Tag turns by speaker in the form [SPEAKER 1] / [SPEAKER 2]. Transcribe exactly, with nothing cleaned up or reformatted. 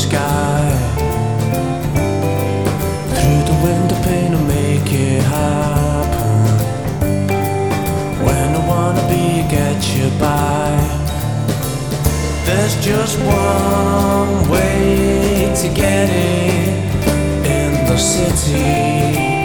[SPEAKER 1] sky. Through the window pane to make it happen. When I wanna be, get you by. There's just one way to get it in the city.